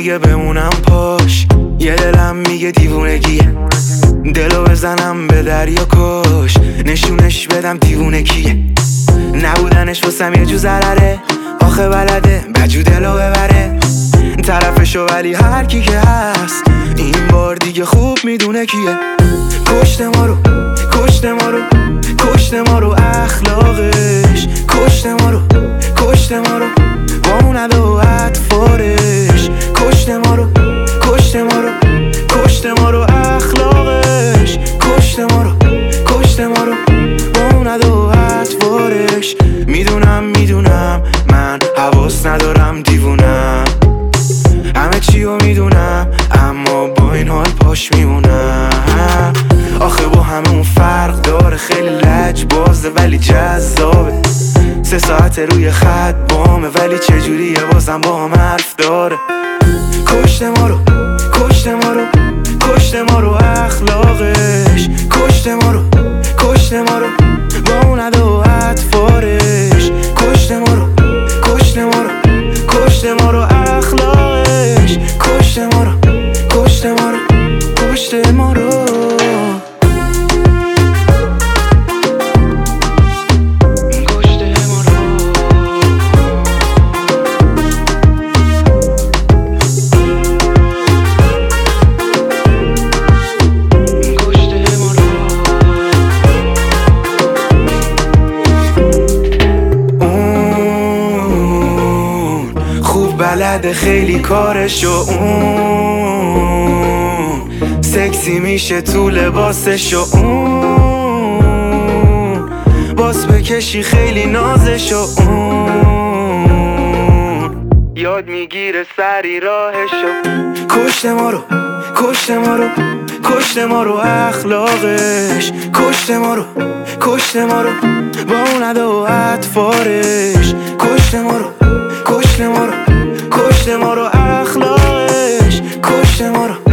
میگه بمونم پاش، یه دلم میگه دیوونگیه. دلو بزنم به دریا کش، نشونش بدم دیوونه کیه. نبودنش واسم یه جو ضرره، آخه بلده بجو دلو ببره طرفشو، ولی هر کی که هست این بار دیگه خوب میدونه کیه. کشته ما رو، کشته ما رو، کشته ما رو اخلاقش، کشته ما رو، کشته ما رو با اون ادا و اطفارش. کشته ما رو، کشته ما رو، کشته ما رو اخلاقش، کشته ما رو، کشته ما رو با اون ادا و اطفارش. میدونم میدونم من حواس ندارم دیوونم، همه چیو میدونم اما با این حال پاش میمونم. آخه با همه اون فرق داره، خیلی لجبازه ولی جذابه. 3 ساعت روی خط بامه ولی چجوریه بازم با هم حرف داره. کشته ما رو، کشته ما رو، کشته ما رو اخلاقش، کشته ما رو، کشته ما رو با اون ادا و اطفارش. کشته ما رو، کشته ما رو، کشته ما رو اخلاقش، کشته ما رو، کشته ما رو، کشته ما رو. بلده خیلی کارشو، اون سکسی میشه تو لباسشو، اون باز بکشی خیلی نازشو، اون یاد میگیره سری راهشو. کشته ما رو، کشته ما رو، کشته ما رو اخلاقش، کشته ما رو، کشته ما رو با اون ادا و اطفارش. کشته ما رو، کشته ما رو، کشته ما رو اخلاقش، کشته ما رو.